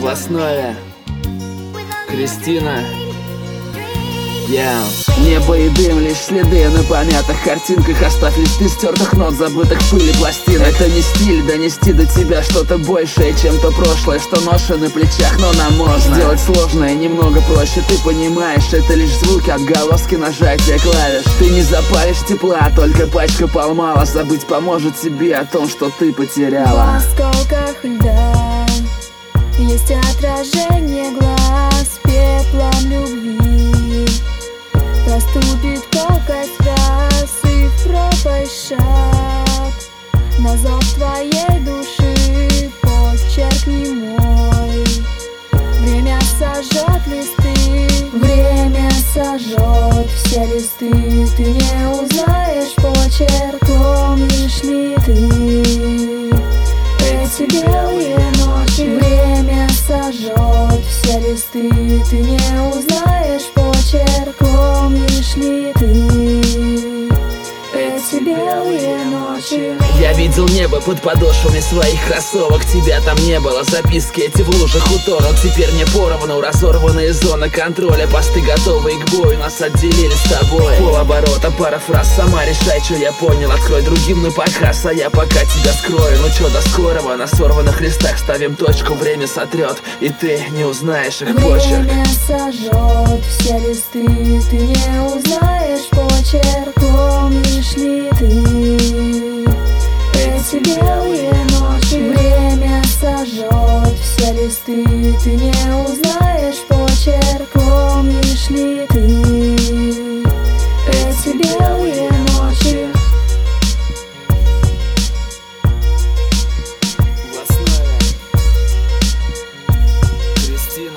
В основе Кристина. Небо и дым, лишь следы на помятых картинках. Оставь листы стертых нот, забытых в пыли пластинок. Это не стиль, донести до тебя что-то большее, чем то прошлое, что ноша на плечах, но нам можно сделать сложное немного проще. Ты понимаешь, это лишь звуки, отголоски нажатия клавиш. Ты не запалишь тепла, только пачка полмала. Забыть поможет тебе о том, что ты потеряла. В осколках льда есть отражение глаз пеплом любви. Проступит колкость раз и в пропасть шаг. На зов твоей души подчеркни мой. Время сожжет листы, время сожжет все листы. Ты не узнаешь почерк, помнишь ли ты эти белые ночи? Время сожжет все листы. Ты не узнаешь почерк, помнишь ли ты эти белые ночи? Я видел небо под подошвами своих кроссовок. Тебя там не было, записки эти в лужах утонут. Теперь не поровну, разорванные зоны контроля. Посты готовые к бою, нас отделили с тобой. Полоборота, пара фраз, сама решай, что я понял. Открой другим на показ, а я пока тебя скрою. Ну чё, до скорого, на сорванных листах ставим точку, время сотрет, и ты не узнаешь их почерк. Время сожжет все листы, ты не узнаешь почерк, помнишь ли ты эти белые ночи? Время сожжет все листы, ты не узнаешь почерк, помнишь ли ты эти белые ночи? В основе Кристина.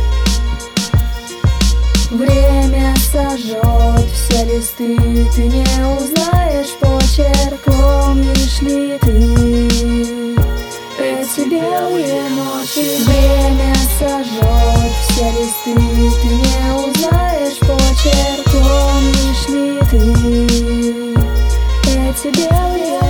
Время сожжет все листы, ты не узнаешь почерк, помнишь ли ты эти белые ночи? Время сожжет все листы, ты не узнаешь почерк, помнишь ли ты эти белые